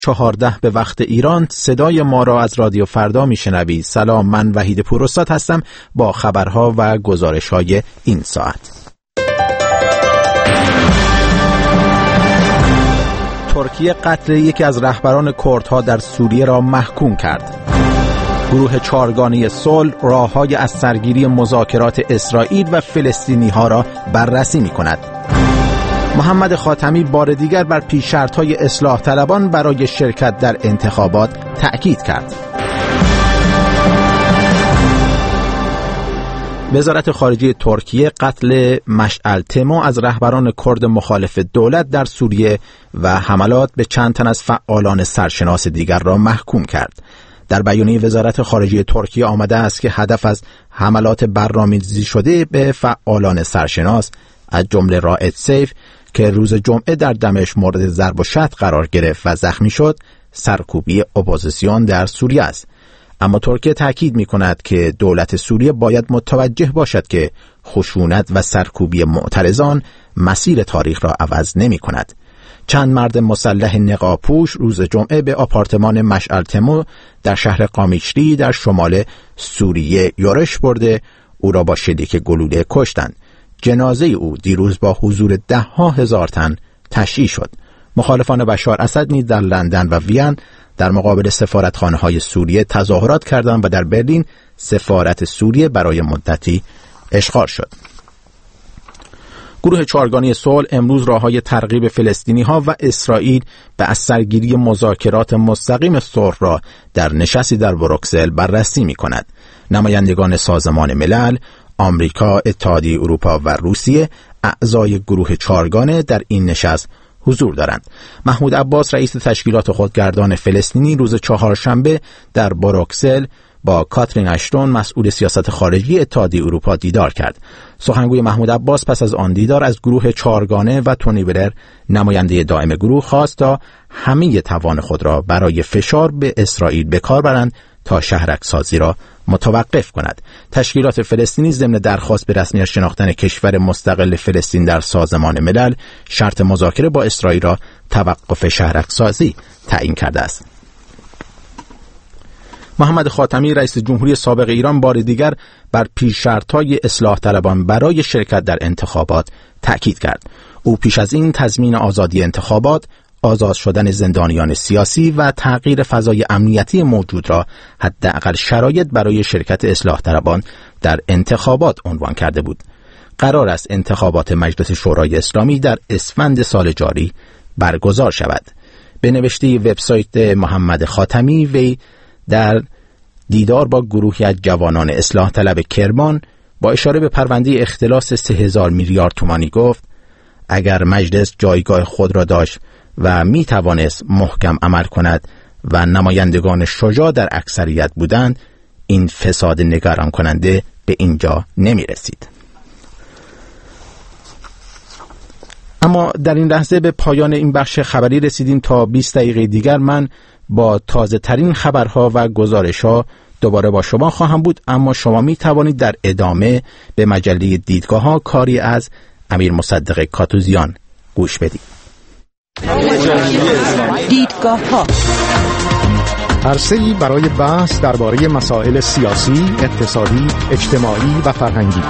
14 به وقت ایران. صدای ما را از رادیو فردا میشنوید. سلام، من وحید پوراستاد هستم با خبرها و گزارش‌های این ساعت. ترکیه قتل یکی از رهبران کردها در سوریه را محکوم کرد. گروه چهارگانه صلح راه‌های از سرگیری مذاکرات اسرائیل و فلسطینی‌ها را بررسی می‌کند. محمد خاتمی بار دیگر بر پیش‌شرط‌های اصلاح طلبان برای شرکت در انتخابات تأکید کرد. وزارت خارجه ترکیه قتل مشعل تمو از رهبران کرد مخالف دولت در سوریه و حملات به چند تن از فعالان سرشناس دیگر را محکوم کرد. در بیانیه وزارت خارجه ترکیه آمده است که هدف از حملات برنامه‌ریزی شده به فعالان سرشناس از جمله رائد سیف که روز جمعه در دمشق مورد ضرب و شتم قرار گرفت و زخمی شد، سرکوبی اپوزیسیون در سوریه است. اما ترکیه تاکید می‌کند که دولت سوریه باید متوجه باشد که خشونت و سرکوبی معترضان مسیر تاریخ را عوض نمی‌کند. چند مرد مسلح نقاب‌پوش روز جمعه به آپارتمان مشعل تمو در شهر قامیشلی در شمال سوریه یورش برده او را با شلیک گلوله کشتند. جنازه او دیروز با حضور ده‌ها هزار تن تشییع شد. مخالفان بشار اسد نیز در لندن و وین در مقابل سفارتخانه‌های سوریه تظاهرات کردند و در برلین سفارت سوریه برای مدتی اشغال شد. گروه چهارگانه صلح امروز راه‌های ترغیب فلسطینی‌ها و اسرائیل به از سرگیری مذاکرات مستقیم صلح را در نشستی در بروکسل بررسی می‌کند. نمایندگان سازمان ملل، آمریکا، اتحادیه اروپا و روسیه اعضای گروه چهارگانه در این نشست حضور دارند. محمود عباس رئیس تشکیلات خودگردان فلسطینی روز چهارشنبه در بروکسل با کاترین اشتون مسئول سیاست خارجی اتحادیه اروپا دیدار کرد. سخنگوی محمود عباس پس از آن دیدار از گروه چهارگانه و تونی بلر نماینده دائم گروه خواست تا همه توان خود را برای فشار به اسرائیل به کار برند تا شهرک سازی را متوقف کند. تشکیلات فلسطینی ضمن درخواست به رسمیت شناختن کشور مستقل فلسطین در سازمان ملل شرط مذاکره با اسرائیل را توقف شهرک سازی تعیین کرده است. محمد خاتمی رئیس جمهوری سابق ایران بار دیگر بر پیش‌شرط‌های اصلاح طلبان برای شرکت در انتخابات تأکید کرد. او پیش از این تضمین آزادی انتخابات، آزاد شدن زندانیان سیاسی و تغییر فضای امنیتی موجود را حداقل شرایط برای شرکت اصلاح طلبان در انتخابات عنوان کرده بود. قرار است انتخابات مجلس شورای اسلامی در اسفند سال جاری برگزار شود. به نوشته وبسایت محمد خاتمی، وی در دیدار با گروهی از جوانان اصلاح طلب کرمان با اشاره به پرونده اختلاس 3000 میلیارد تومانی گفت: اگر مجلس جایگاه خود را داشت و می توانست محکم عمل کند و نمایندگان شجاع در اکثریت بودند، این فساد نگران کننده به اینجا نمی رسید. اما در این لحظه به پایان این بخش خبری رسیدیم. تا 20 دقیقه دیگر من با تازه ترین خبرها و گزارش‌ها دوباره با شما خواهم بود، اما شما می توانید در ادامه به مجله دیدگاه‌ها کاری از امیر مصدق کاتوزیان گوش بدید. دیدگاه‌ها عرصه‌ای برای بحث درباره مسائل سیاسی، اقتصادی، اجتماعی و فرهنگی.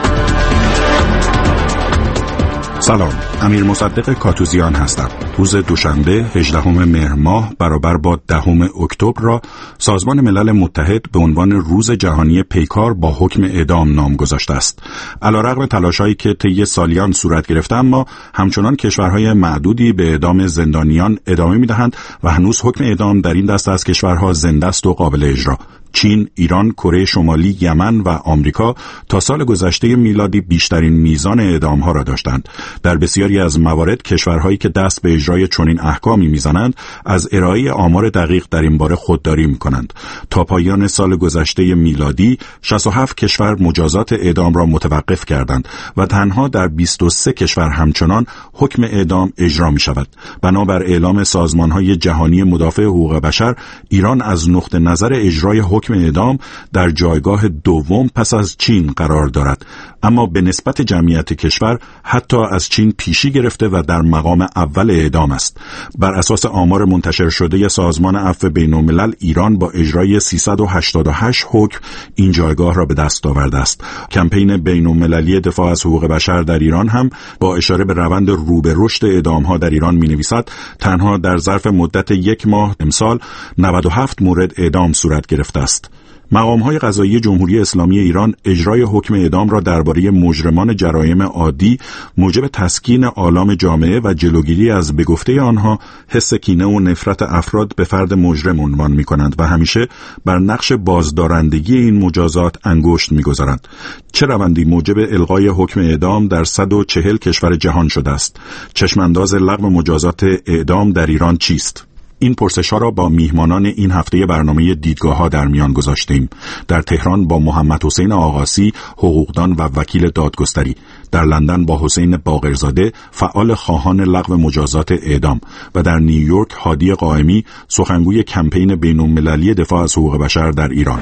سلام، امیر مصدق کاتوزیان هستم. روز دوشنبه 18 مهر ماه برابر با 10 اکتبر را سازمان ملل متحد به عنوان روز جهانی پیکار با حکم اعدام نام گذاشته است. علیرغم تلاش‌هایی که طی سالیان صورت گرفته، اما همچنان کشورهای معدودی به اعدام زندانیان ادامه می‌دهند و هنوز حکم اعدام در این دسته از کشورها زنده است و قابل اجرا. چین، ایران، کره شمالی، یمن و آمریکا تا سال گذشته میلادی بیشترین میزان اعدام‌ها را داشتند. در بسیاری از موارد کشورهایی که دست به اجرای چنین احکامی میزنند از ارائه آمار دقیق در این باره خودداری میکنند. تا پایان سال گذشته میلادی 67 کشور مجازات اعدام را متوقف کردند و تنها در 23 کشور همچنان حکم اعدام اجرا میشود. بنابر اعلام سازمان‌های جهانی مدافع حقوق بشر، ایران از نقطه نظر اجرای حکم اعدام در جایگاه دوم پس از چین قرار دارد اما به نسبت جمعیت کشور حتی از چین پیشی گرفته و در مقام اول اعدام است. بر اساس آمار منتشر شده سازمان عفو بین‌الملل، ایران با اجرای 388 حکم این جایگاه را به دست آورده است. کمپین بین‌المللی دفاع از حقوق بشر در ایران هم با اشاره به روند رو به رشد اعدام‌ها در ایران می‌نویسد تنها در ظرف مدت 1 ماه امسال 97 مورد اعدام صورت گرفته است. مقام‌های قضایی جمهوری اسلامی ایران اجرای حکم اعدام را درباره مجرمان جرایم عادی موجب تسکین آلام جامعه و جلوگیری از به گفته آنها حس کینه و نفرت افراد به فرد مجرم عنوان می‌کنند و همیشه بر نقش بازدارندگی این مجازات انگشت می‌گذارند. چه روندی موجب الغای حکم اعدام در 140 کشور جهان شده است؟ چشمانداز لغو مجازات اعدام در ایران چیست؟ این پرسش‌ها را با میهمانان این هفته برنامه دیدگاه‌ها در میان گذاشتیم. در تهران با محمد حسین آقاسی، حقوقدان و وکیل دادگستری. در لندن با حسین باقرزاده، فعال خواهان لغو مجازات اعدام و در نیویورک هادی قائمی، سخنگوی کمپین بین‌المللی دفاع از حقوق بشر در ایران.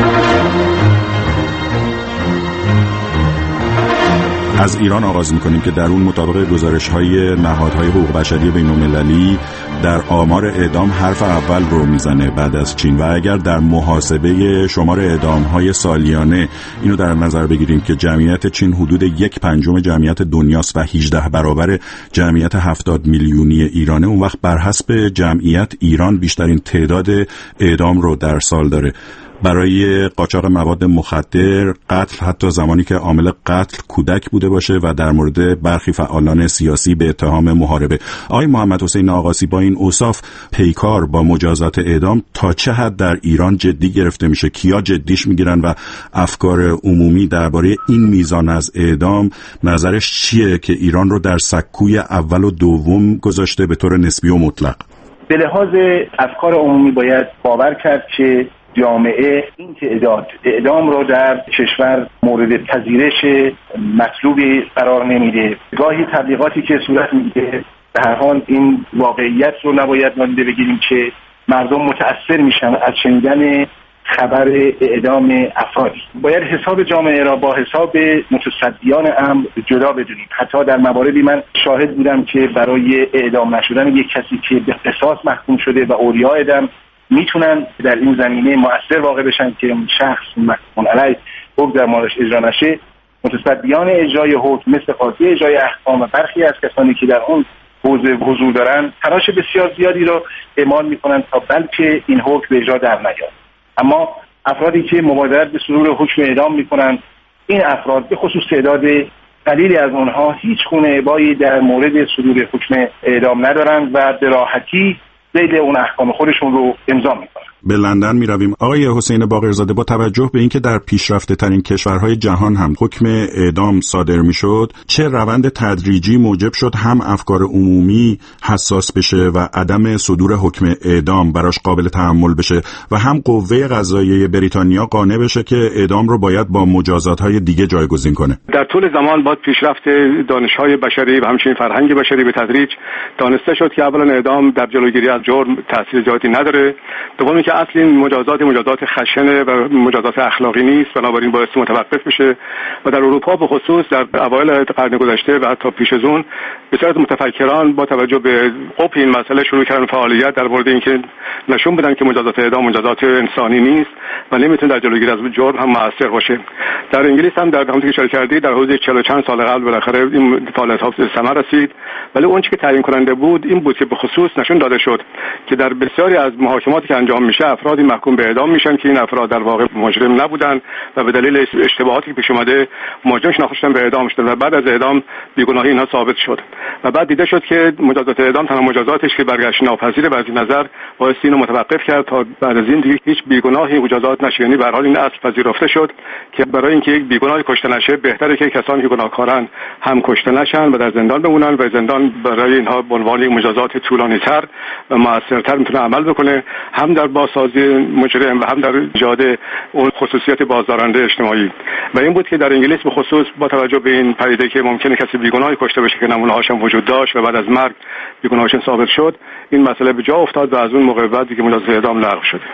از ایران آغاز می‌کنیم که در اون مطابق گزارش‌های نهادهای حقوق بشری بین‌المللی در آمار اعدام حرف اول رو میزنه بعد از چین و اگر در محاسبه شمار اعدام‌های سالیانه اینو در نظر بگیریم که جمعیت چین حدود 1/5 جمعیت دنیاست و 18 برابر جمعیت 70 میلیونی ایرانه، اون وقت بر حسب جمعیت ایران بیشترین تعداد اعدام رو در سال داره. برای قاچاق مواد مخدر، قتل، حتی زمانی که عامل قتل کودک بوده باشه و در مورد برخی فعالان سیاسی به اتهام محاربه. آقای محمد حسین آقاسی، با این اوصاف پیکار با مجازات اعدام تا چه حد در ایران جدی گرفته میشه؟ کیا جدیش میگیرن و افکار عمومی درباره این میزان از اعدام نظرش چیه که ایران رو در سکوی اول و دوم گذاشته به طور نسبی و مطلق؟ به لحاظ افکار عمومی باید باور کرد که جامعه این تعداد اعدام رو در کشور مورد پذیرش مطلوبی قرار نمیده. گاهی تبلیغاتی که صورت میگیره به هر حال این واقعیت رو نباید نادیده بگیریم که مردم متأثر میشن از شنیدن خبر اعدام افرادی. باید حساب جامعه را با حساب متصدیان امر جدا بدونیم. حتی در مواردی من شاهد بودم که برای اعدام نشدن یک کسی که به قصاص محکوم شده و اولیاء اعدام میتونن در این زمینه مؤثر واقع بشن که اون شخص محکوم علیه حکم در موردش اجرا نشه. متصدیان اجرای حکم مثل قاضی اجرای احکام و برخی از کسانی که در اون حوزه حضور دارن تلاش بسیار زیادی رو اعمال میکنن تا بلکه این حکم به اجرا در نیاد. اما افرادی که مبادرت به صدور حکم اعدام میکنن، این افراد به خصوص تعداد قلیلی از اونها هیچ گونه ابایی در مورد صدور حکم اعدام ندارن و به راحتی ذیل اون احکام خودشون رو امضا میکنن. به لندن می رویم. آقای حسین باقرزاده، با توجه به اینکه در پیشرفته ترین کشورهای جهان هم حکم اعدام صادر می شد، چه روند تدریجی موجب شد هم افکار عمومی حساس بشه و عدم صدور حکم اعدام براش قابل تحمل بشه و هم قوه قضاییه بریتانیا قانع بشه که اعدام رو باید با مجازات‌های دیگه جایگزین کنه؟ در طول زمان با پیشرفت دانش‌های بشری و همچنین فرهنگ بشری به تدریج دانسته شد که اولا اعدام در جلوگیری از جرم تأثیر زیادی نداره. دومی که اصل این مجازات خشنه و مجازات اخلاقی نیست، بنابراین باید متوقف بشه. و در اروپا به خصوص در اوایل قرن گذشته و حتی پیش از اون بسیار متفکران با توجه به قبح این مسئله شروع کردن فعالیت در مورد اینکه نشون بدن که مجازات اعدام مجازات انسانی نیست و نمیتونه در جلوگیری از جرم هم مؤثر باشه. در انگلیس هم در همونطور که اشاره کردی در حدود 40 چند سال قبل بالاخره این فعالیت‌ها به ثمر رسید، ولی اون چیزی که تعیین کننده بود این بود که به خصوص نشون داده شد که در بسیاری از محاکماتی که انجام میشه افرادی محکوم به اعدام میشن که این افراد در واقع مجرم نبودن و به دلیل اشتباهاتی که پیش اومده مجرم شناخته به اعدام شدن و بعد از اعدام بیگناهی اینها ثابت شد و بعد دیده شد که مجازات اعدام تنها مجازاتش که برگشت ناپذیره و از این نظر باعث اینو متوقف کرد تا بعد از این دیگه هیچ بیگناهی مجازات نشه. یعنی به هر حال این اصل پذیرفته شد که برای اینکه یک بیگناهی کشته نشه بهتره که کسانی که گناهکارن هم کشته نشن و در زندان بمونن و زندان برای اینها به عنوان مجازات طولانی‌تر و موثرتر میتونه عمل بکنه، هم در بازسازی مجرم و هم در ایجاد اون خصوصیت بازدارنده اجتماعی. و این بود که در انگلیس به خصوص با توجه به این پدیده که ممکنه کسی بیگناهی کشته بشه که نمونه‌هاش هم وجود داشت و بعد از مرگ بیگناهیش ثابت شد، این مسئله به جا افتاد و از اون موقع بعد دیگه مجازات اعدام لغو شد.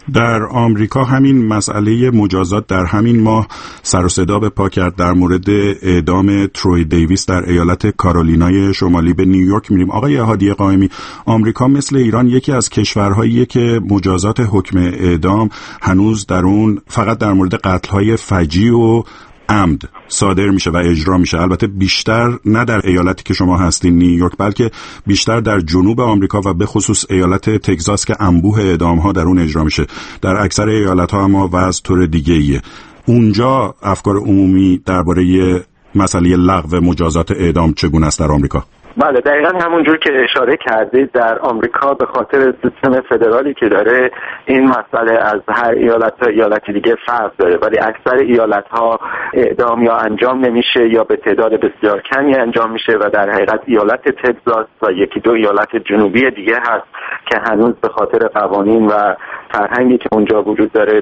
در آمریکا همین مسئله مجازات در همین ماه سر و صدا به پا کرد در مورد اعدام تروی دیویس در ایالت کارولینای شمالی. به نیویورک میریم. آقای هادی قائمی، آمریکا مثل ایران یکی از کشورهاییه که مجازات حکم اعدام هنوز در اون فقط در مورد قتل‌های فجیع و عمد صادر میشه و اجرا میشه. البته بیشتر نه در ایالتی که شما هستین نیویورک، بلکه بیشتر در جنوب آمریکا و به خصوص ایالت تگزاس که انبوه اعدام ها در اون اجرا میشه. در اکثر ایالت ها اما وضع طور دیگه ایه. اونجا افکار عمومی درباره مسئله لغو مجازات اعدام چگونه است در آمریکا؟ بله، دقیقا همونجور که اشاره کردید در آمریکا به خاطر سیستم فدرالی که داره این مسئله از هر ایالت تا ایالت دیگه فرق داره، ولی اکثر ایالت ها اعدام یا انجام نمیشه یا به تعداد بسیار کمی انجام میشه و در حقیقت ایالت تگزاس و یکی دو ایالت جنوبی دیگه هست که هنوز به خاطر قوانین و فرهنگی که اونجا وجود داره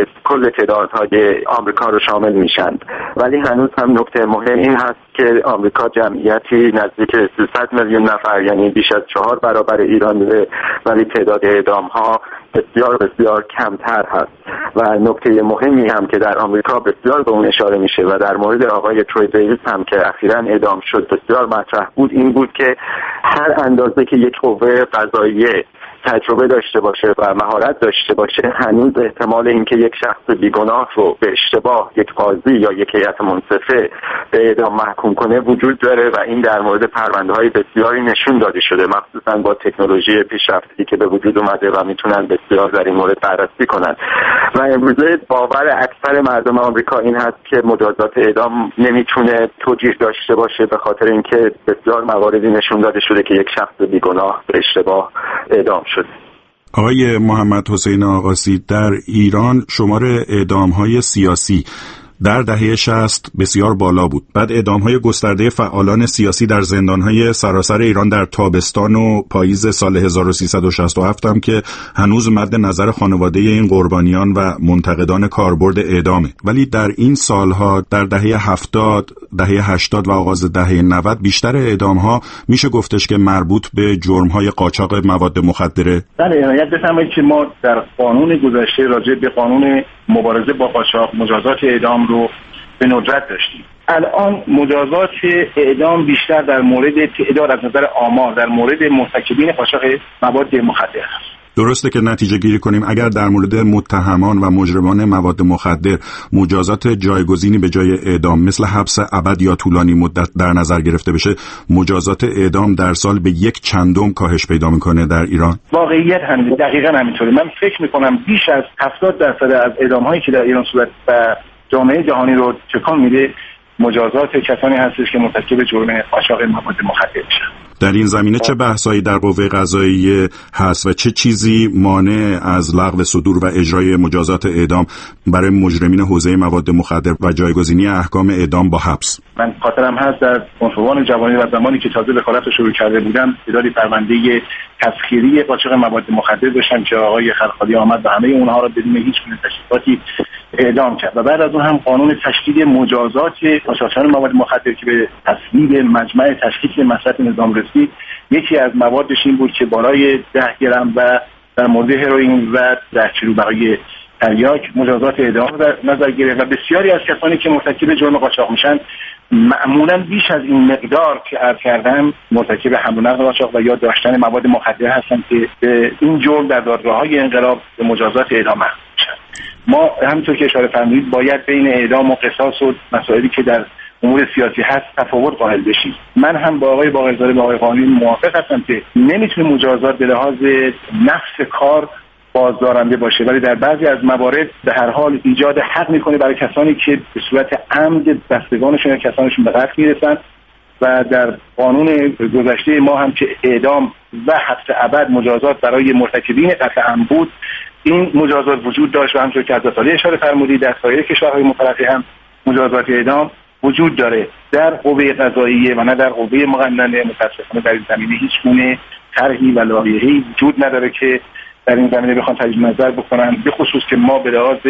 کل تعدادهای آمریکا رو شامل میشن. ولی هنوز هم نکته مهم این هست که آمریکا جمعیتی نزدیک 300 میلیون نفر، یعنی بیش از 4 برابر ایران داره، ولی تعداد اعدام ها بسیار بسیار کمتر هست. و نکته مهمی هم که در آمریکا بسیار به اون اشاره میشه و در مورد آقای تروی دیویس هم که اخیراً اعدام شد بسیار مطرح بود، این بود که هر اندازه که یک قوه قضاییه تجربه داشته باشه و مهارت داشته باشه، هنوز احتمال اینکه یک شخص بیگناه رو به اشتباه یک قاضی یا یک هیئت منصفه به اعدام محکوم کنه وجود داره و این در مورد پرونده‌های بسیاری نشون داده شده، مخصوصا با تکنولوژی پیشرفتی که به وجود اومده و میتونن بسیار در این مورد بررسی کنن. و امروزه باور اکثر مردم آمریکا این هست که مجازات اعدام نمیتونه توجیه داشته باشه به خاطر اینکه بسیار مواردی نشون داده شده که یک شخص بیگناه به اشتباه اعدام شده. آقای محمد حسین آقاسی، در ایران شمار اعدام‌های سیاسی در دهه 60 بسیار بالا بود. بعد اعدام‌های گسترده فعالان سیاسی در زندان‌های سراسر ایران در تابستان و پاییز سال 1367 هم که هنوز مد نظر خانواده این قربانیان و منتقدان کاربرد اعدامه. ولی در این سالها در دهه 70، دهه 80 و آغاز دهه 90 بیشتر اعدام‌ها میشه گفتش که مربوط به جرم‌های قاچاق مواد مخدره. بله، عنایت بفرمایید که ما در قانون گذشته راجع به قانون مبارزه با قاچاق مجازات اعدام رو به ندرت داشتیم. الان مجازات اعدام بیشتر در مورد تعداد از نظر آمار در مورد مرتکبین قاچاق مواد مخدر است. درسته که نتیجه گیری کنیم اگر در مورد متهمان و مجرمان مواد مخدر مجازات جایگزینی به جای اعدام مثل حبس ابد یا طولانی مدت در نظر گرفته بشه، مجازات اعدام در سال به 1/100 کاهش پیدا میکنه در ایران. واقعیت هم دقیقاً همینطوره. من فکر میکنم بیش از 70% از اعدام‌هایی که در ایران صورت و جامعه جهانی رو تکان میده مجازات کسانی هستش که مرتکب جرم قاچاق مواد مخدر میشن. در این زمینه چه بحثایی در قوه قضاییه هست و چه چیزی مانع از لغو صدور و اجرای مجازات اعدام برای مجرمین حوزه مواد مخدر و جایگزینی احکام اعدام با حبس؟ من خاطرم هست در عنفوان جوانی و زمانی که تازه وکالت رو شروع کرده بودم، تعدادی پرونده تسخیری قاچاق مواد مخدر داشتم که آقای خلخالی آمد و همه اونها را بدون هیچ گونه تشریفاتی اعدام کرد و بعد از اون هم قانون تشدید مجازات قاچاقچیان مواد مخدر که به تصویب مجمع تشخیص مصرف نظام رسید، یکی از موادش این بود که بالای 10 گرم و در مورد هروئین و 10 کیلو برای تریاک مجازات اعدام در نظر گرفت و بسیاری از کسانی که مرتکب جرم قاچاق میشن معمولا بیش از این مقدار که عرض کردم مرتکب حمل و نقل قاچاق و یا داشتن مواد مخدر هستند که به این جرم در دادگاه‌های انقلاب به مجازات اعدام محکوم میشن. ما همونطور که اشاره فرمودید باید بین اعدام و قصاص و مسائلی که در امور سیاسی هست تفاوت قائل بشیم. من هم با آقای باقرزاده با آقای قانونی موافق هستم که نمیتونه مجازات به لحاظ نفس کار بازدارنده باشه، ولی در بعضی از موارد به هر حال ایجاد حق میکنه برای کسانی که به صورت عمد دستگانشون یا کسانشون به قتل میرسن و در قانون گذشته ما هم که اعدام و حبس ابد مجازات برای مرتکبین قتل عمد بود، این مجازات وجود داشت و همونطور که از سالی اشاره فرمودید در سایر کشورهای مترقی هم مجازات اعدام وجود داره. در قوه قضاییه و نه در قوه مقننه متاسفانه در این زمینه هیچ گونه طرحی و لایحه‌ای وجود نداره که در این زمینه بخوان تجدید نظر بکنن، به خصوص که ما به لحاظ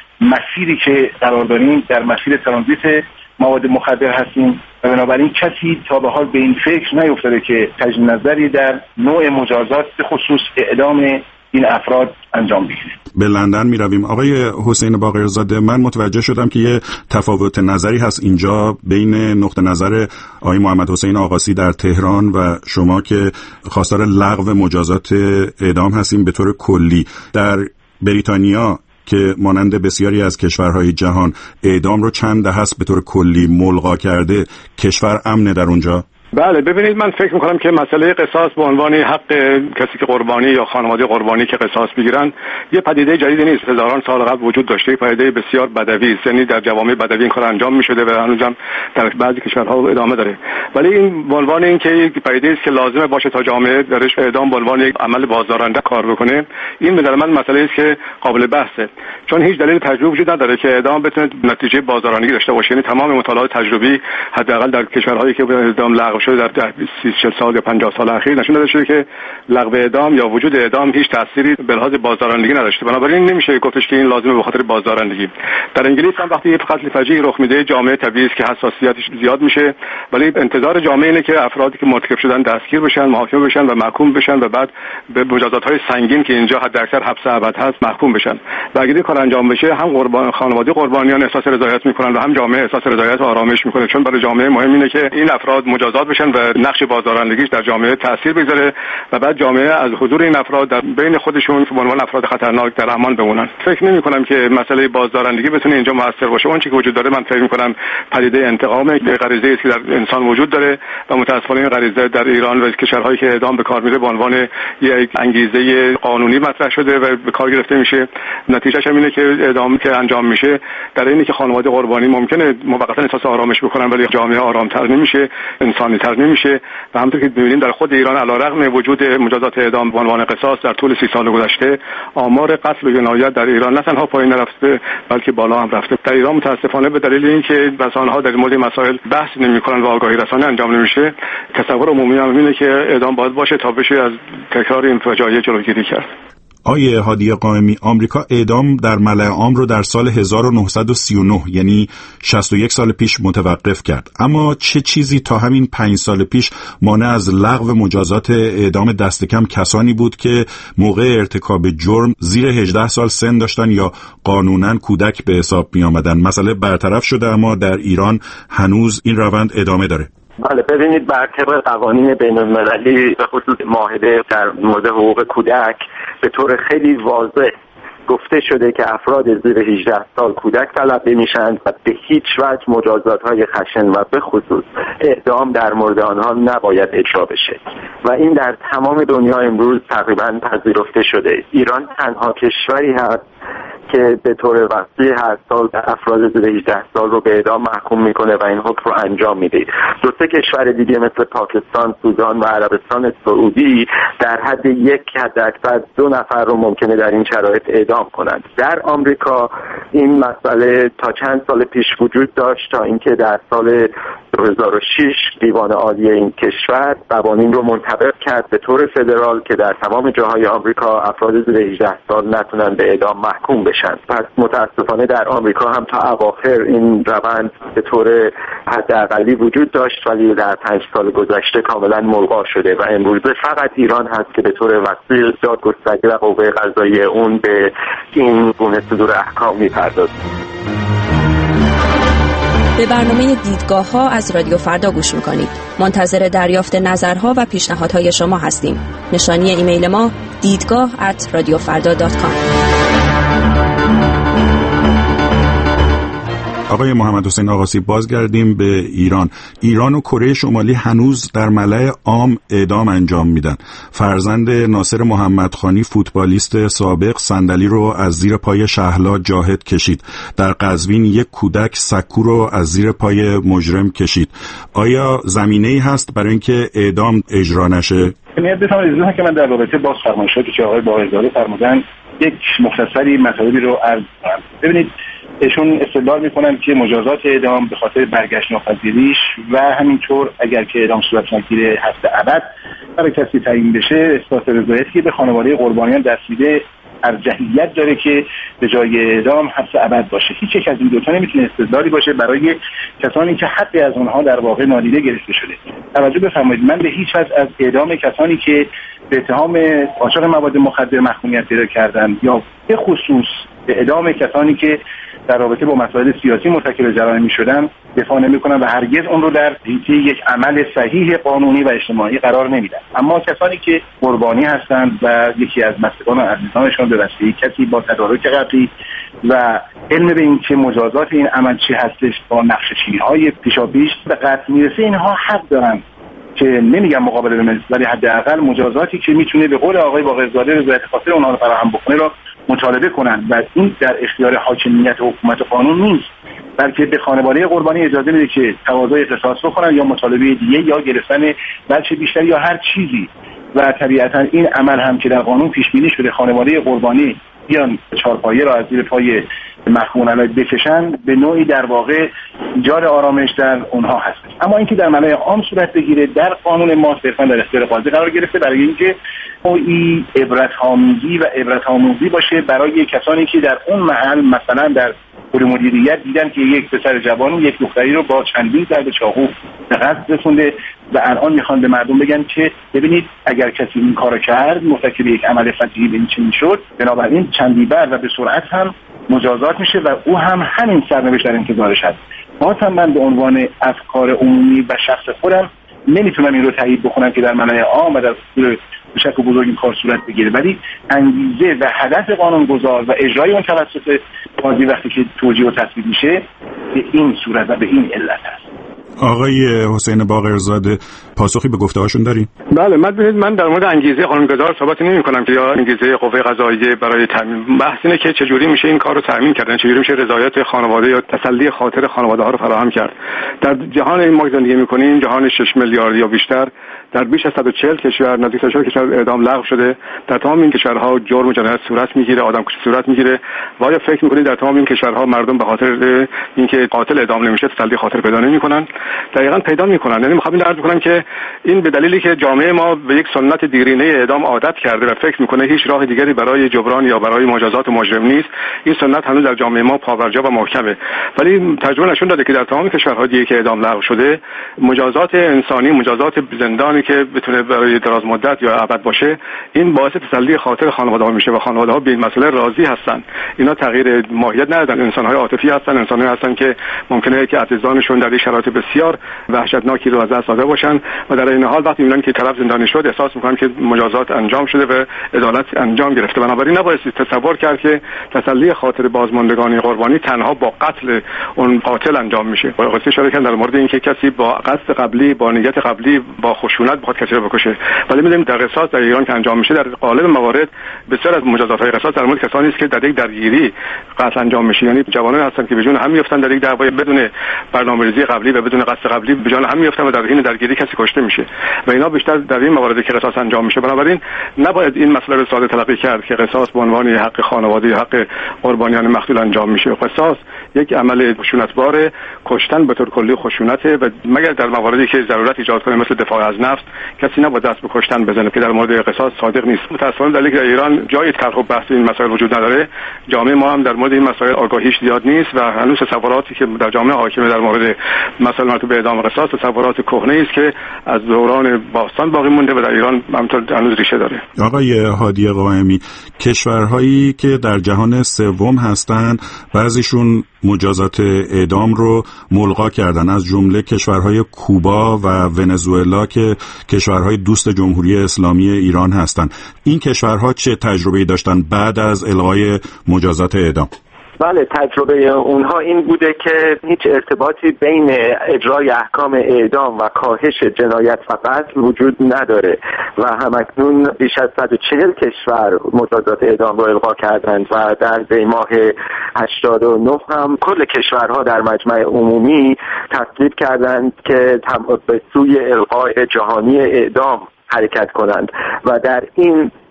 مسیری که قرار داریم در مسیر ترانزیت مواد مخدر هستیم و بنابراین کسی تا به حال به این فکر نیفتاده که تجدید نظری در نوع مجازات به خصوص اعدام این افراد انجام بگیره. به لندن میرویم. آقای حسین باقرزاده، من متوجه شدم که یه تفاوت نظری هست اینجا بین نقطه نظر آقای محمد حسین آقاسی در تهران و شما که خواستار لغو مجازات اعدام هستیم به طور کلی. در بریتانیا که مانند بسیاری از کشورهای جهان اعدام رو چند دهه است به طور کلی ملغا کرده، کشور امنه در اونجا؟ بله، ببینید من فکر میکنم که مسئله قصاص به عنوان حق کسی که قربانی یا خانواده قربانی که قصاص بگیرن یه پدیده جدیدی نیست. هزاران سال قبل وجود داشته، پدیده بسیار بدوی است، یعنی در جوامع بدوی این کار انجام میشده و هنوزم در بعضی کشورها ادامه داره. ولی این به عنوان اینکه یک پدیده است که لازمه باشه تا جامعه درش اعدام به عنوان یک عمل بازدارنده کار بکنه، این به نظر من مسئله است که قابل بحثه، چون هیچ دلیل تجربی وجود نداره که اعدام بتونه نتیجه بازدارندگی داشته باشه. یعنی تمام مطالعات تجربی حداقل در کشورهایی که اعدام لغو شده در 30 سال یا 50 سال اخیر نشون داده شده که لغو اعدام یا وجود اعدام هیچ تأثیری به لحاظ بازدارندگی نداشته. بنابراین نمیشه گفتش که این لازمه به خاطر بازدارندگی. در انگلیس هم وقتی یک قتل فجیع رخ میده، جامعه طبیعی است که حساسیتش زیاد میشه، ولی انتظار جامعه اینه که افرادی که مرتکب شدن دستگیر بشن، محاکمه بشن و محکوم بشن و بعد به مجازات‌های سنگین که اینجا حداکثر حبس ابد هست محکوم بشن. و اگه این کار انجام بشه، هم خانواده قربانیان احساس رضایت میکنن و هم جامعه احساس رضایت و آرامش میکنه، چون برای جامعه مهم اینه که این افراد مجازات بشن و نقش بازدارندگیش در جامعه تاثیر بگذاره و بعد جامعه از حضور این افراد در بین خودشون به عنوان افراد خطرناک در امان بمونن. فکر نمی‌کنم که مسئله بازدارندگی بتونه اینجا موثر باشه. اون چیزی که وجود داره، من فکر می‌کنم پدیده انتقام، غریزه است که در انسان وجود داره و متأسفانه این غریزه در ایران و کشورهایی که اعدام به کار میره به عنوان یک انگیزه قانونی مطرح شده و به کار گرفته میشه. نتیجهش هم اینه که اعدامی که انجام میشه در اینی که خانواده قربانی ممکنه موقتا احساس آرامش بکنن، ولی جامعه آرام‌تر نمیشه، انسانی‌تر نمیشه. و همونطور که می‌بینیم در خود ایران علیرغم وجود مجازات اعدام به عنوان قصاص در طول 30 سال گذشته، آمار قتل و جنایت در ایران نه تنها پایین نرفته بلکه بالا هم رفته. در ایران متاسفانه به دلیل اینکه رسانه‌ها در مورد مسائل بحث نمی‌کنن و آگاهی رسانی انجام نمیشه، تصور عمومی هم اینه که اعدام باید باشه تا بشه از تکرار این فجایع جلوگیری کرد. آیه هادی قائمی، آمریکا اعدام در ملأ عام رو در سال 1939 یعنی 61 سال پیش متوقف کرد. اما چه چیزی تا همین 5 سال پیش مانع از لغو مجازات اعدام دست کم کسانی بود که موقع ارتکاب جرم زیر 18 سال سن داشتن یا قانوناً کودک به حساب می آمدن؟ مسئله برطرف شده اما در ایران هنوز این روند ادامه داره. بله، ببینید بر طبق قوانین بین‌المللی به خصوص معاهده در مورد حقوق کودک به طور خیلی واضح گفته شده که افراد زیر 18 سال کودک تلقی میشن و به هیچ وجه مجازات‌های خشن و به خصوص اعدام در مورد آنها نباید اجرا بشه و این در تمام دنیا امروز تقریباً پذیرفته شده. ایران تنها کشوری هست که به طور وسیع هر سال افراد زیر 18 سال رو به اعدام محکوم میکنه و این حکم رو انجام میده. 2 کشور دیگه مثل پاکستان، سودان و عربستان سعودی در حد 1 حداکثر 2 نفر رو ممکنه در این شرایط اعدام کنند. در آمریکا این مسئله تا چند سال پیش وجود داشت تا اینکه در سال 2006 دیوان عالی این کشور قوانین رو منطبق کرد به طور فدرال که در تمام جاهای آمریکا افراد زیر 18 سال نتونن به اعدام محکوم بشن. پس متاسفانه در آمریکا هم تا اواخر این روند به طور حداقلی وجود داشت، ولی در 5 سال گذشته کاملا ملغا شده و امروزه فقط ایران هست که به طور وسیع دادگستری و قوه قضاییه اون به این گونه صدور احکام می‌پردازه. به برنامه دیدگاه‌ها از رادیو فردا گوش می‌کنید. منتظر دریافت نظرها و پیشنهادهای شما هستیم. نشانی ایمیل ما دیدگاه@radiofarda.com. آقای محمد حسین آقاسی، بازگردیم به ایران. ایران و کره شمالی هنوز در ملأ عام اعدام انجام میدن. فرزند ناصر محمدخانی فوتبالیست سابق صندلی رو از زیر پای شهلا جاهد کشید. در قزوین یک کودک سکو رو از زیر پای مجرم کشید. آیا زمینه‌ای هست برای اینکه اعدام اجرا نشه؟ بفرمایید اجازه که من در رابطه با فرمایشاتی که آقای باقرزاده فرمودن یک مختصری مطالبی رو عرض کنم. ببینید، ایشون استدلال میکنن که مجازات اعدام به خاطر برگشت ناپذیریش و همینطور اگر که اعدام صورت نگیره حبس ابد برای کسی تعیین بشه، احساس رضایتی که به خانواده قربانیان دست میده ارجحیت داره که به جای اعدام حبس ابد باشه. هیچ یک از این دو تا نمیتونه استدلالی باشه برای کسانی که حقی از اونها در واقع نادیده گرفته شده. توجه بفرمایید، من به هیچ وجه از اعدام کسانی که به اتهام قاچاق مواد مخدر محکومیت پیدا کردن یا به خصوص اعدام کسانی که در رابطه با مسائل سیاسی مرتکب جرایم می‌شدن دفاع نمی‌کنم و هرگز اون رو در حیطه یک عمل صحیح قانونی و اجتماعی قرار نمیدن. اما کسانی که قربانی هستند و یکی از بستگان و عزیزانشون به واسطه کسی با تدارک قبلی و علم به این که مجازات این عمل چی هستش با نقشه‌چینی‌های پیشاپیش به قطع میرسه، اینها حق دارن که نمیگم مقابله به ولی حداقل مجازاتی که میتونه به قول آقای باقرزاده رضایت خاطر اونها رو فراهم بکنه را مطالبه کنند و این در اختیار حاکمیت و حکومت قانون نیست، بلکه به خانواده قربانی اجازه میده که تقاضای قصاص بکنن یا مطالبه دیگه یا گرفتن بخش بیشتر یا هر چیزی. و طبیعتا این عمل هم که در قانون پیش بینی شده خانواده قربانی بیان چارپایه را از زیر پای محکوم علیه بکشن، به نوعی در واقع ایجاد آرامش در اونها هست. اما اینکه در معنای عام صورت بگیره در قانون ما صرفا در اختیار قاضی قرار گرفته برای اینکه نوعی عبرت‌آمیزی و عبرت‌آموزی باشه برای کسانی که در اون محل مثلا در پل مدیریت دیدن که یک پسر جوان و یک دختری رو با چندین ضرب چاقو به قتل رسونده و الان میخوان به مردم بگن که ببینید اگر کسی این کارو کرد مرتکب یک عمل فجیعی به این چنین شد، بنابراین چندیبر و به سرعت هم مجازات میشه و او هم همین سرنوشت در انتظارش هست. باز من به عنوان افکار عمومی و شخص خودم نمیتونم این رو تایید بکنم که در معنای عام و در به شکل بزرگ این کار صورت بگیره، ولی انگیزه و هدف قانونگذار و اجرای اون توسط قاضی وقتی که توجیه و تصویب میشه به این صورت و به این علت هست. آقای حسین باقرزاده پاسخی به گفته‌هاشون دارین؟ بله، من در مورد انگیزه قانونگذار صحبت نمی‌کنم که یا انگیزه قوه قضاییه برای تامین. بحث اینه که چجوری میشه این کارو تامین کردن، چجوری میشه رضایت خانواده یا تسلی خاطر خانواده‌ها رو فراهم کرد. در جهان این ما زندگی می‌کنیم، جهان 6 میلیارد یا بیشتر، در بیش از 140 کشور، نزدیک 140 کشور اعدام لغو شده. در تمام این کشورها جرم و جنایت صورت میگیره، آدمکشی صورت میگیره. و آیا فکر می‌کنید در تمام این کشورها مردم به خاطر اینکه قاتل اعدام نمیشه تسلی خاطر پیدا نمی‌کنن؟ دقیقاً پیدا می‌کنن. یعنی می‌خوام عرض کنم که این به دلیلی که جامعه ما به یک سنت دیرینه اعدام عادت کرده و فکر می‌کنه هیچ راه دیگری برای جبران یا برای مجازات مجرم نیست، این سنت هنوز در جامعه ما پابرجا و محکمه. ولی تجربه نشون داده که در تمام کشورهای دیگه که اعدام لغو شده، مجازات انسانی، مجازات زندانی که بتونه برای دراز مدت یا ابد باشه، این باعث تسلی خاطر خانواده‌ها میشه و خانواده‌ها به این مسئله راضی هستن. اینا تغییر ماهیت ندادن، انسان‌های عاطفی هستن، انسان‌هایی هستن که ممکنه که عزیزانشون در شرایط بسیار وحشتناکی رو از دست داده باشن و در این حال وقتی میبینن که طرف زندانی شد احساس میکنن که مجازات انجام شده و عدالت انجام گرفته. بنابراین نباید تصور کرد که تسلی خاطر بازماندگان قربانی تنها با قتل اون قاتل انجام میشه. قاضی اشاره کرد در مورد اینکه کسی با قصد قبلی، با نیت قبلی، با خشونت بخواد کسی رو بکشه. ولی می‌بینیم در قصاص در ایران که انجام میشه در غالب موارد بسیار از مجازات‌های قصاص در مورد کسانی است که در یک درگیری قتل انجام میشه، یعنی جوانان هستن که به جون هم میافتن در یک دعوای بدون برنامه‌ریزی قبلی و بدون قصد قبلی به جان هم میافتن و در حین درگیری کسی کشته میشه و اینا بیشتر در این مواردی که قصاص انجام میشه. بنابراین نباید این مسئله رو ساده تلقی کرد که قصاص به عنوان حق خانواده یا حق قربانیان مقتول انجام میشه. قصاص یک عمل خشونتبار، کشتن به طور کلی خشونته و مگر در مواردی که ضرورت ایجاد کنه مثل دفاع از نفس کسی نباید دست به کشتن بزنه که در مورد قصاص صادق نیست. متأسفانه دلیلی که ایران جای تلخ و بحث این مسائل وجود نداره، جامعه ما هم در مورد این مسائل آگاهیش زیاد نیست و هنوز تصوراتی که در جامعه حاکمه در مورد مسائل مربوط به اعدام قصاص تصورات کهنه است که از دوران باستان باقی مونده و در ایران همینطور هنوز ریشه داره. آقای هادی قائمی، کشورهایی که در جهان سوم هستند بعضیشون مجازات اعدام رو ملغا کردن، از جمله کشورهای کوبا و ونزوئلا که کشورهای دوست جمهوری اسلامی ایران هستند. این کشورها چه تجربه‌ای داشتن بعد از الغای مجازات اعدام؟ بله، تجربه اونها این بوده که هیچ ارتباطی بین اجرای احکام اعدام و کاهش جنایت و قتل وجود نداره و همکنون بیش از 140 کشور مجازات اعدام رو الغا کردند و در دی‌ماه 89 هم کل کشورها در مجمع عمومی تصویب کردند که به سوی الغای جهانی اعدام حرکت کنند و در این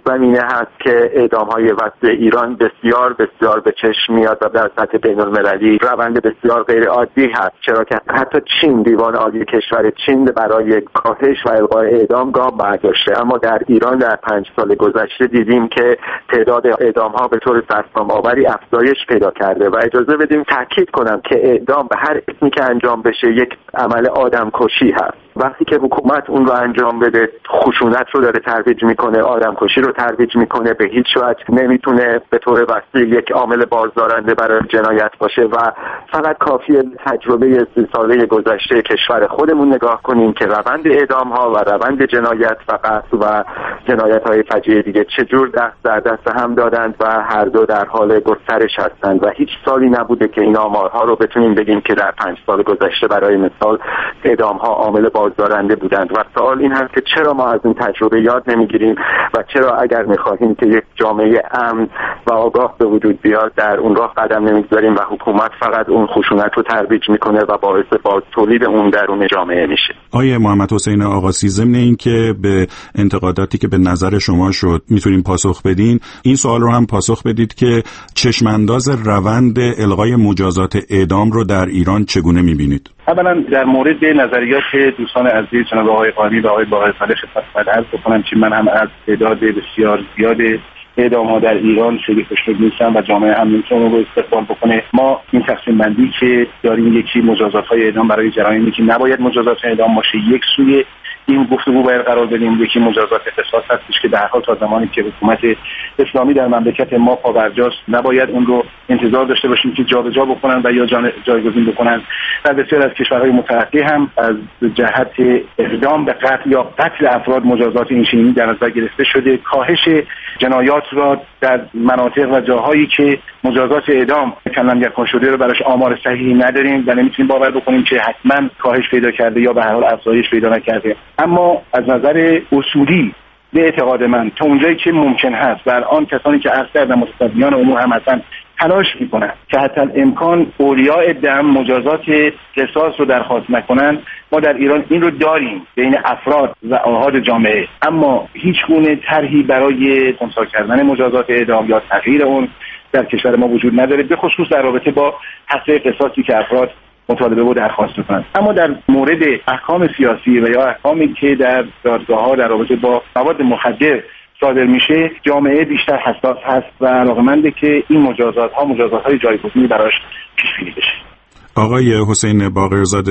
زمینه هست که اعدام‌های وسیع ایران بسیار بسیار به چشم میاد و در سطح بین‌المللی روند بسیار غیر عادی هست، چرا که حتی چین، دیوان عالی کشور چین برای کاهش و الغای اعدام گام برداشته، اما در ایران در 5 سال گذشته دیدیم که تعداد اعدام‌ها به طور صدمه‌آوری افزایش پیدا کرده و اجازه بدیم تاکید کنم که اعدام به هر اسمی که انجام بشه یک عمل آدمکشی هست. وقتی که حکومت اون رو انجام بده، خشونت رو داره ترویج میکنه، آدمکشی رو ترویج میکنه، به هیچ وجه نمیتونه به طور وسیع یک عامل بازدارنده برای جنایت باشه و فقط کافیه تجربه 30 ساله گذشته کشور خودمون نگاه کنیم که روند اعدام ها و روند جنایت و قتل و جنایت های فجیع دیگه چجور دست در دست هم دادند و هر دو در حال گسترش هستند و هیچ سالی نبوده که این آمارها رو بتونیم بگیم که در 5 سال گذشته برای مثال اعدام ها عامل بازدارنده بودند. و سوال این هست که چرا ما از این تجربه یاد نمیگیریم و چرا اگر میخواهیم که یک جامعه امن و آگاه به وجود بیاد در اون راه قدم نمیگذاریم و حکومت فقط اون خشونت رو ترویج میکنه و باعث باز تولید اون درون جامعه میشه. آیه محمد حسین آقاسی، ضمن این که به انتقاداتی که به نظر شما شد میتونیم پاسخ بدین، این سوال رو هم پاسخ بدید که چشمانداز روند الغای مجازات اعدام رو در ایران چگونه میبینید؟ اولا در مورد نظریات دوستان عزیز جناب آقای قانی و آقای باقر صالح خدمت عرض بکنم که من هم از تعداد بسیار زیاد اعدام‌ها در ایران خیلی خوشنود نیستم و جامعه هم نمیتونه رو استقبال بکنه. ما این تقسیم بندی که داریم، یکی مجازات‌های اعدام برای جرایمی که نباید مجازات اعدام باشه، یک سوی این گفتگو باید قرار بدیم، یکی مجازات قصاص هستش که در حال تا زمانی که حکومت اسلامی در مملکت ما پابرجاست نباید اون رو انتظار داشته باشیم که جابجا بکنن و یا جایگزین بکنن. در بسیار از کشورهای متعدی هم از جهت اقدام به قتل یا قتل افراد مجازات این شکلی در نظر گرفته شده. کاهش جنایات را در مناطق و جاهایی که مجازات اعدام کلم یکان شده رو براش آمار صحیحی نداریم و نمیتونیم باور بکنیم که حتما کاهش پیدا کرده یا به هر حال افزایش پیدا نکرده. اما از نظر اصولی به اعتقاد من تا اونجایی که ممکن هست و الان کسانی که عرض کردم متصدیان امور هم هستن تلاش میکنن که حتی امکان اولیاء دم مجازات قصاص رو درخواست نکنن. ما در ایران این رو داریم بین افراد و آحاد جامعه، اما هیچ گونه طرحی برای خنثی کردن مجازات اعدام یا تغییر اون در کشور ما وجود نداره، به خصوص در رابطه با حق قصاصی که افراد مطالبه و درخواست میکنند. اما در مورد احکام سیاسی و یا احکامی که در دادگاه‌ها در رابطه با مواد مخدر صادر میشه، جامعه بیشتر حساس هست و علاقه‌منده که این مجازات‌های جایگزینی براش پیش بینی بشه. آقای حسین باقرزاده،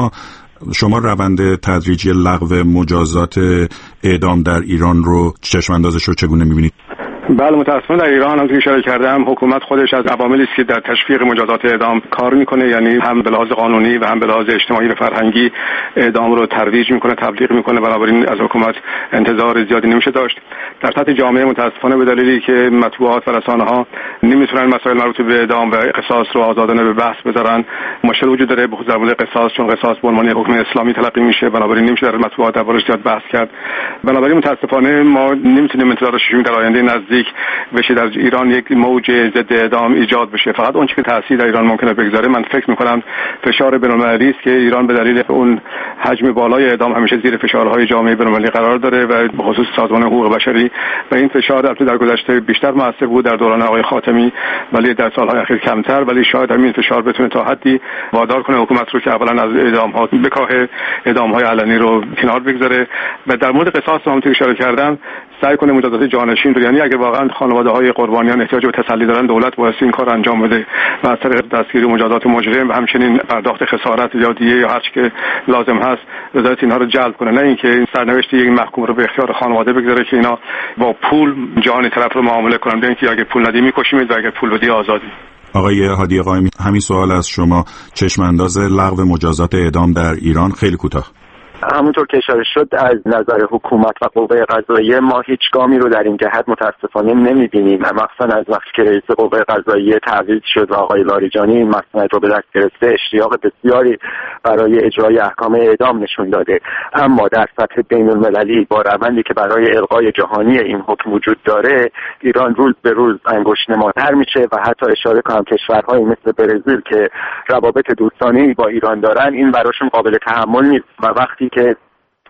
شما روند تدریجی لغو مجازات اعدام در ایران رو چشماندازش رو چگونه می‌بینید؟ بله، متأسفانه در ایران هم که اشاره کردم حکومت خودش از عواملی است که در تشویق مجازات اعدام کار میکنه، یعنی هم به لحاظ قانونی و هم به لحاظ اجتماعی و فرهنگی اعدام رو ترویج میکنه، تبلیغ میکنه. بنابراین از حکومت انتظار زیادی نمیشه داشت. در سطح جامعه متأسفانه به دلیلی که مطبوعات و رسانه‌ها نمیتونن مسائل مربوط به اعدام و قصاص رو آزادانه به بحث بذارن، مشکل وجود داره به خصوص در مورد قصاص، چون قصاص به عنوان حکم اسلامی تلقی میشه، بنابراین نمیشه در مطبوعات دربارش زیاد بحث کرد. بنابراین متأسفانه ما نمیتونیم انتظار داشته باشیم در آینده نزدیک بشه در ایران یک موج ضد اعدام ایجاد بشه. فقط اون چیزی که تاثیر در ایران ممکنه بگذاره، من فکر می‌کنم فشار بین‌المللی است که ایران به دلیل اون حجم بالای اعدام همیشه زیر فشارهای جامعه بین‌المللی قرار داره و به خصوص سازمان حقوق بشری، و این فشار در گذشته بیشتر موثر بود در دوران آقای خاتمی ولی در سال‌های اخیر کمتر، ولی شاید همین فشار بتونه تا حدی وادار کنه حکومت رو که اولا از اعدام‌ها بکاهه، اعدام‌های علنی رو کنار بگذاره و در مورد قصاص هم که اشاره کردم سعی کنه مجازات جانشین رو، یعنی اگر واقعا خانواده‌های قربانیان احتیاج به تسلی دارن، دولت باید این کار انجام بده و از طریق دستگیری مجازات مجرم و همچنین پرداخت خسارت یا دیه یا هر چی که لازم هست وزارت اینها رو جلب کنه، نه اینکه این سرنوشت یک محکوم رو به اختیار خانواده بگذاره که اینا با پول جان طرف رو معامله کنن، ببین که اگه پول ندی میکشیمت و اگر پول بدی آزادی. آقای هادی قائمی، همین سوال از شما، چشمانداز لغو مجازات اعدام در ایران، خیلی کوتاه. همونطور که اشاره شد از نظر حکومت و قوه قضاییه ما هیچ گامی رو در این جهت متاسفانه نمی‌بینیم، مخصوصا از وقتی که رئیس قوه قضاییه تعویض شد و آقای لاریجانی این مسند رو به دست گرفته، اشتیاق بسیاری برای اجرای احکام اعدام نشون داده. اما در سطح بین‌المللی با روندی که برای الغای جهانی این حکم وجود داره، ایران روز به روز انگشت‌نماتر میشه و حتی اشاره کنم کشورهایی مثل برزیل که روابط دوستانه‌ای با ایران دارن این براشون قابل تحمل نیست و وقتی که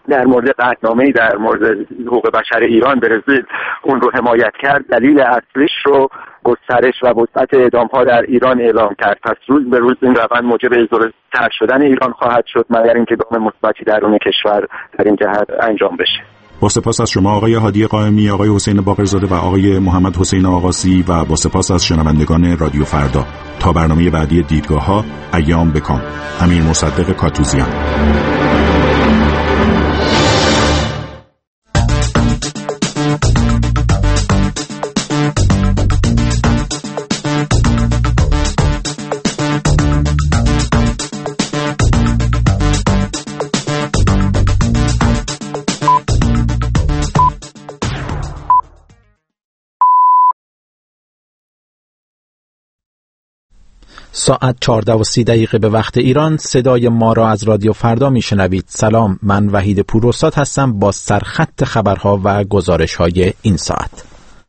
در مورد قطعنامه‌ای در مورد حقوق بشر ایران برزیل اون رو حمایت کرد، دلیل اصلیش رو گسترش و وسعت اعدام‌ها در ایران اعلام کرد. پس روز به روز این روند موجب ایزوله‌تر شدن ایران خواهد شد مگر اینکه گام مثبتی درون کشور در این جهت انجام بشه. با سپاس از شما آقای هادی قائمی، آقای حسین باقرزاده و آقای محمد حسین آقاسی و با سپاس از شنوندگان رادیو فردا. تا برنامه بعدی دیدگاه‌ها، ایام بکام. امیر مصدق کاتوزیان. ساعت 14:30 به وقت ایران. صدای ما را از رادیو فردا میشنوید. سلام، من وحید پوراستاد هستم با سرخط خبرها و گزارش‌های این ساعت.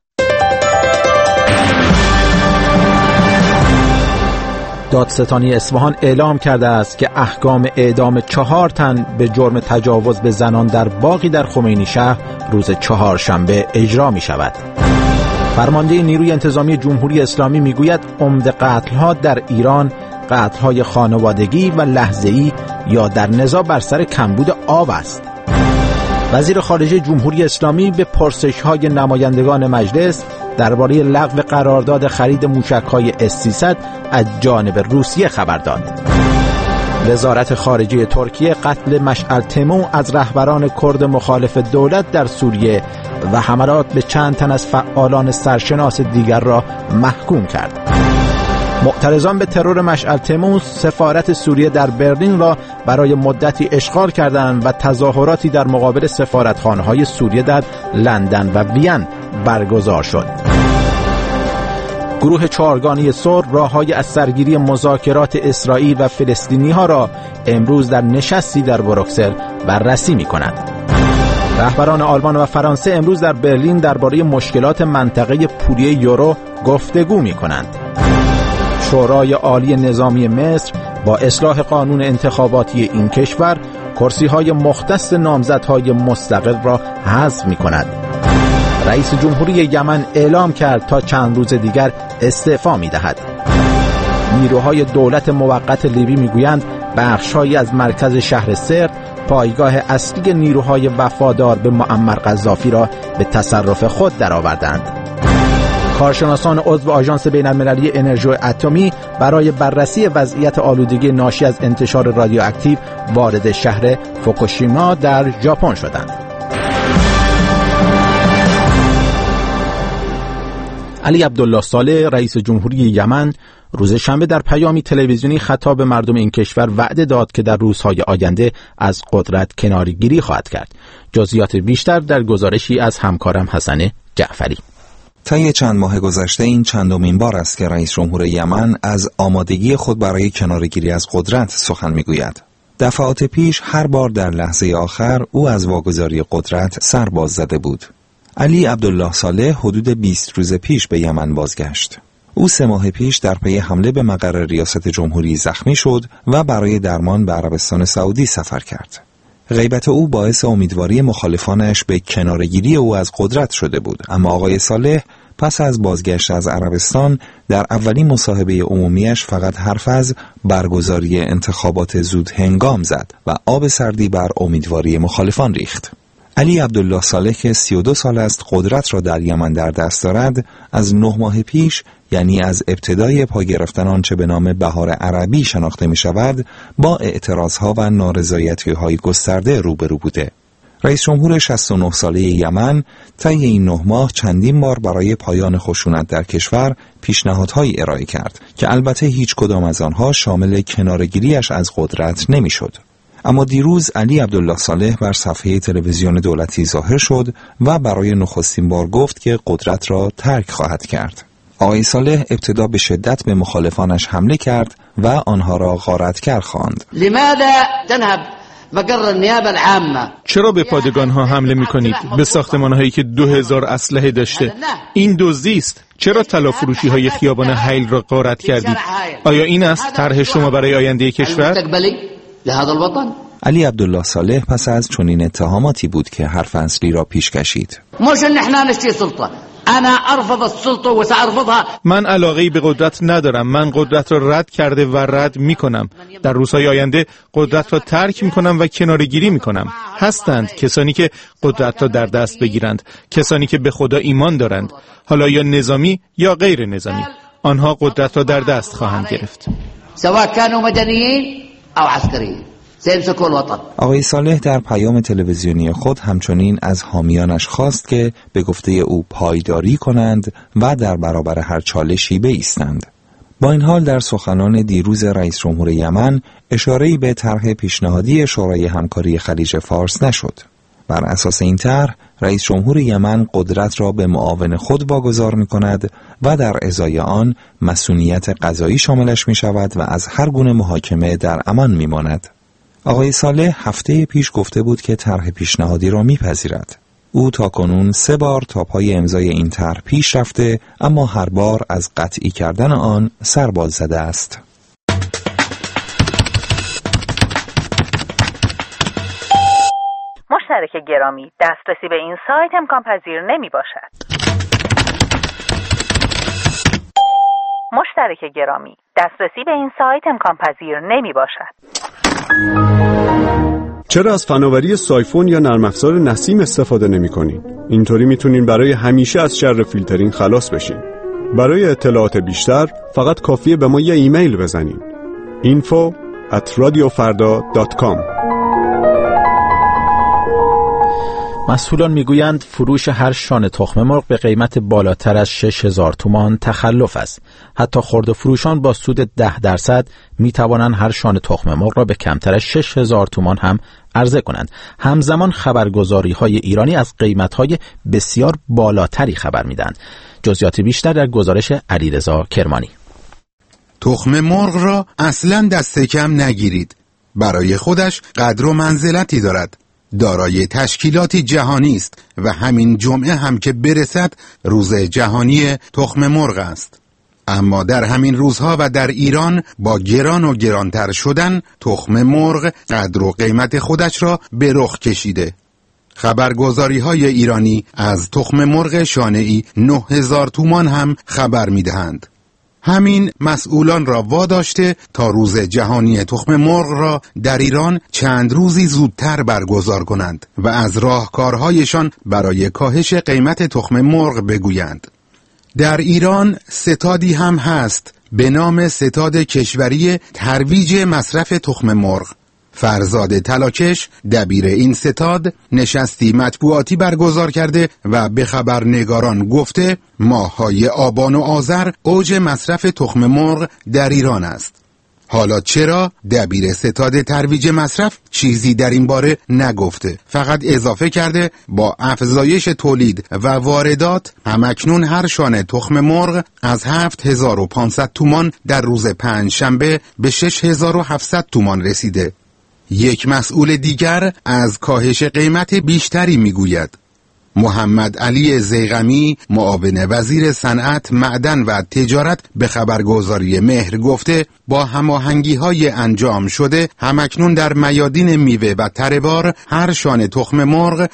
دادستانی اصفهان اعلام کرده است که احکام اعدام 4 تن به جرم تجاوز به زنان در باغی در خمینی شهر روز چهارشنبه اجرا می شود. فرمانده نیروی انتظامی جمهوری اسلامی میگوید عمده قتل‌ها در ایران قتل‌های خانوادگی و لحظه‌ای یا در نزاع بر سر کمبود آب است. وزیر خارجه جمهوری اسلامی به پرسش‌های نمایندگان مجلس درباره لغو قرارداد خرید موشک‌های S-300 از جانب روسیه خبر داد. وزارت خارجه ترکیه قتل مشعل تمو از رهبران کرد مخالف دولت در سوریه و حملات به چند تن از فعالان سرشناس دیگر را محکوم کرد. معترضان به ترور مشعل تمو سفارت سوریه در برلین را برای مدتی اشغال کردند و تظاهراتی در مقابل سفارتخانه‌های سوریه در لندن و وین برگزار شد. گروه چهارگانه صلح راه‌های از سرگیری مذاکرات اسرائیل و فلسطینی‌ها را امروز در نشستی در بروکسل بررسی می‌کند. رهبران آلمان و فرانسه امروز در برلین درباره مشکلات منطقه پولی یورو گفتگو می‌کنند. شورای عالی نظامی مصر با اصلاح قانون انتخاباتی این کشور کرسی‌های مختص نامزدهای مستقل را حذف می‌کند. رئیس جمهوری یمن اعلام کرد تا چند روز دیگر استعفا می‌دهد. نیروهای دولت موقت لیبی می‌گویند بخش‌هایی از مرکز شهر سرت پایگاه اصلی نیروهای وفادار به معمر قذافی را به تصرف خود درآوردند. کارشناسان عضو آژانس بین‌المللی انرژی اتمی برای بررسی وضعیت آلودگی ناشی از انتشار رادیواکتیو وارد شهر فوکوشیما در ژاپن شدند. علی عبدالله صالح رئیس جمهوری یمن روز شنبه در پیامی تلویزیونی خطاب به مردم این کشور وعده داد که در روزهای آینده از قدرت کناره‌گیری خواهد کرد. جزئیات بیشتر در گزارشی از همکارم حسن جعفری. طی چند ماه گذشته این چندمین بار است که رئیس جمهور یمن از آمادگی خود برای کناره‌گیری از قدرت سخن میگوید. دفعات پیش هر بار در لحظه آخر او از واگذاری قدرت سر باز زده بود. علی عبدالله صالح حدود 20 روز پیش به یمن بازگشت. او 3 ماه پیش در پی حمله به مقر ریاست جمهوری زخمی شد و برای درمان به عربستان سعودی سفر کرد. غیبت او باعث امیدواری مخالفانش به کناره‌گیری او از قدرت شده بود، اما آقای صالح پس از بازگشت از عربستان در اولین مصاحبه عمومیش فقط حرف از برگزاری انتخابات زود هنگام زد و آب سردی بر امیدواری مخالفان ریخت. علی عبدالله صالح که 32 سال است قدرت را در یمن در دست دارد، از 9 ماه پیش یعنی از ابتدای پا گرفتن آنچه به نام بهار عربی شناخته می شود با اعتراضها و نارضایتی‌های گسترده روبرو بوده. رئیس جمهور 69 ساله یمن طی این 9 ماه چندین بار برای پایان خشونت در کشور پیشنهادهایی ارائه کرد که البته هیچ کدام از آنها شامل کناره‌گیری‌اش از قدرت نمی‌شد. اما دیروز علی عبدالله صالح بر صفحه تلویزیون دولتی ظاهر شد و برای نخستین بار گفت که قدرت را ترک خواهد کرد. آقای صالح ابتدا به شدت به مخالفانش حمله کرد و آنها را غارتگر خواند. لماذا تذهب مقر النیابه العامه؟ چرا به پادگان‌ها حمله می‌کنید؟ به ساختمان‌هایی که 2000 اسلحه داشته. این دزدی است. چرا طلافروشی‌های خیابان حیل را غارت کردید؟ آیا این است طرح شما برای آینده کشور؟ علی عبدالله صالح پس از چنین اتهاماتی بود که حرف اصلی را پیش کشید. من علاقه‌ای به قدرت ندارم. من قدرت را رد کرده و رد می‌کنم. در روزهای آینده قدرت را ترک می‌کنم و کناره‌گیری می‌کنم. هستند کسانی که قدرت را در دست بگیرند، کسانی که به خدا ایمان دارند، حالا یا نظامی یا غیر نظامی. آنها قدرت را در دست خواهند گرفت. سواء كانوا مدنيين او عسكريين. آقای صالح در پیام تلویزیونی خود همچنین از حامیانش خواست که به گفته او پایداری کنند و در برابر هر چالشی بایستند. با این حال در سخنان دیروز رئیس جمهور یمن اشاره‌ای به طرح پیشنهادی شورای همکاری خلیج فارس نشد. بر اساس این طرح رئیس جمهور یمن قدرت را به معاون خود واگذار می‌کند و در ازای آن مسئولیت قضایی شاملش می‌شود و از هر گونه محاکمه در امان می‌ماند. آقای صالح هفته پیش گفته بود که طرح پیشنهادی را میپذیرد. او تاکنون 3 بار تا پای امضای این طرح پیش رفته، اما هر بار از قطعی کردن آن سر باز زده است. مشترک گرامی، دسترسی به این سایت امکان پذیر نمی باشد. مشترک گرامی، دسترسی به این سایت امکان پذیر نمی باشد. چرا از فناوری سایفون یا نرم افزار نسیم استفاده نمی‌کنین؟ اینطوری میتونین برای همیشه از شر فیلترینگ خلاص بشین. برای اطلاعات بیشتر فقط کافیه به ما یه ایمیل بزنین. info@radiofarda.com. مسئولان میگویند فروش هر شانه تخم مرغ به قیمت بالاتر از 6000 تومان تخلف است. حتی خرده فروشان با سود 10% میتوانند هر شانه تخم مرغ را به کمتر از 6000 تومان هم عرضه کنند. همزمان خبرگزاری‌های ایرانی از قیمت‌های بسیار بالاتری خبر میدن. جزئیات بیشتر در گزارش علیرضا کرمانی. تخم مرغ را اصلاً دست کم نگیرید. برای خودش قدر و منزلتی دارد. دارای تشکیلاتی جهانی است و همین جمعه هم که برسد روز جهانی تخم مرغ است. اما در همین روزها و در ایران با گران و گرانتر شدن تخم مرغ قدر و قیمت خودش را به رخ کشیده. خبرگزاری‌های ایرانی از تخم مرغ شانه‌ای 9000 تومان هم خبر می‌دهند. همین مسئولان را واداشته تا روز جهانی تخم مرغ را در ایران چند روزی زودتر برگزار کنند و از راهکارهایشان برای کاهش قیمت تخم مرغ بگویند. در ایران ستادی هم هست به نام ستاد کشوری ترویج مصرف تخم مرغ. فرزاد طلاکش دبیر این ستاد نشستی مطبوعاتی برگزار کرده و به خبرنگاران گفته ماه‌های آبان و آذر اوج مصرف تخم مرغ در ایران است. حالا چرا دبیر ستاد ترویج مصرف چیزی در این باره نگفته؟ فقط اضافه کرده با افزایش تولید و واردات همکنون هر شانه تخم مرغ از 7500 تومان در روز پنجشنبه به 6700 تومان رسیده. یک مسئول دیگر از کاهش قیمت بیشتری میگوید. محمد علی زیغمی معاون وزیر صنعت، معدن و تجارت به خبرگزاری مهر گفته با هماهنگی‌های انجام شده همکنون در میادین میوه و تره‌بار هر شانه تخم مرغ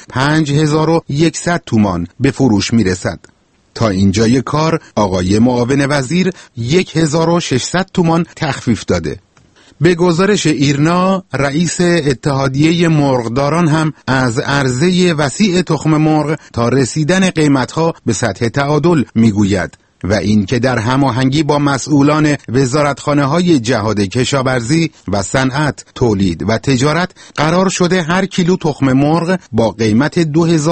5100 تومان به فروش میرسد. تا اینجای کار آقای معاون وزیر 1600 تومان تخفیف داده. به گزارش ایرنا رئیس اتحادیه مرغداران هم از عرضه وسیع تخم مرغ تا رسیدن قیمتها به سطح تعادل میگوید و این که در هماهنگی با مسئولان وزارتخانه‌های جهاد کشاورزی و صنعت، تولید و تجارت قرار شده هر کیلو تخم مرغ با قیمت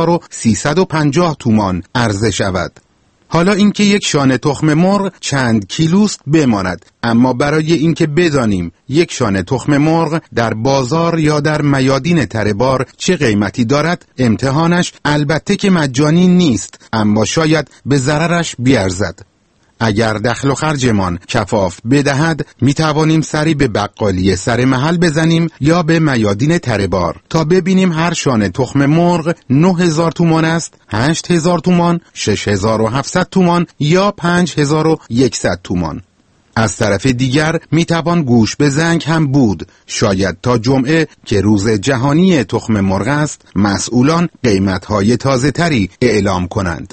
2350 تومان عرضه شود. حالا اینکه یک شانه تخم مرغ چند کیلوست بماند، اما برای اینکه بدانیم یک شانه تخم مرغ در بازار یا در میادین تره‌بار چه قیمتی دارد، امتحانش البته که مجانی نیست، اما شاید به ضررش بیارزد. اگر دخل و خرجمان کفاف بدهد می توانیم سری به بقالی سر محل بزنیم یا به میادین تره‌بار تا ببینیم هر شانه تخم مرغ 9000 تومان است، 8000 تومان، 6700 تومان یا 5100 تومان. از طرف دیگر میتوان گوش به زنگ هم بود. شاید تا جمعه که روز جهانی تخم مرغ است، مسئولان قیمت‌های تازه‌تری اعلام کنند.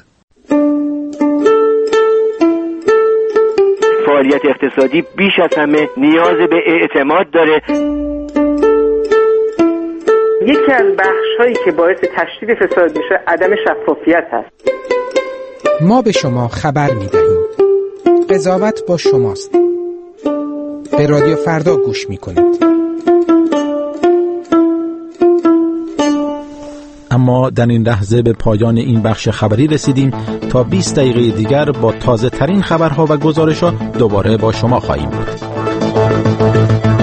فعالیت اقتصادی بیش از همه نیاز به اعتماد داره. یکی از بخش‌هایی که باعث تشدید فساد میشه عدم شفافیت هست. ما به شما خبر می‌دهیم. قضاوت با شماست. به رادیو فردا گوش می‌کنید. اما در این لحظه به پایان این بخش خبری رسیدیم. تا 20 دقیقه دیگر با تازه ترین خبرها و گزارش‌ها دوباره با شما خواهیم بود.